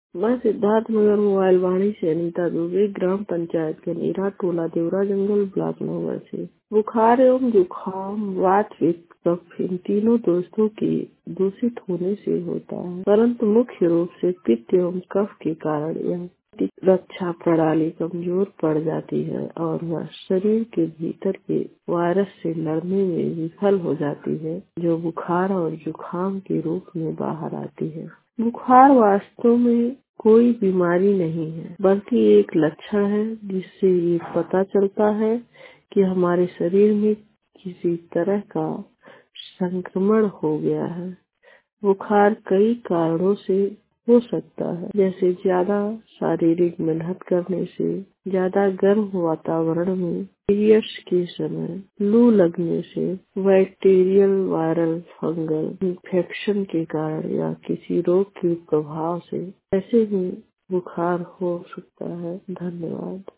मैं सिद्धार्थ नगर मोबाइल वाणी से अनीता दुबे, ग्राम पंचायत कनेरा, टोला देवरा जंगल, ब्लॉक नंबर से। बुखार एवं जुकाम, वात, पित्त, कफ इन तीनों दोस्तों के दूषित होने से होता है, परंतु मुख्य रूप से पित्त एवं कफ के कारण यह रक्षा प्रणाली कमजोर पड़ जाती है और वह शरीर के भीतर के वायरस से लड़ने में विफल हो जाती है, जो बुखार और जुकाम के रूप में बाहर आती है। बुखार वास्तव में कोई बीमारी नहीं है, बल्कि एक लक्षण है जिससे ये पता चलता है कि हमारे शरीर में किसी तरह का संक्रमण हो गया है। बुखार कई कारणों से हो सकता है, जैसे ज्यादा शारीरिक मेहनत करने से, ज्यादा गर्म वातावरण में, पीरियड्स के समय, लू लगने से, बैक्टीरियल, वायरल, फंगल इन्फेक्शन के कारण या किसी रोग के प्रभाव से ऐसे ही बुखार हो सकता है। धन्यवाद।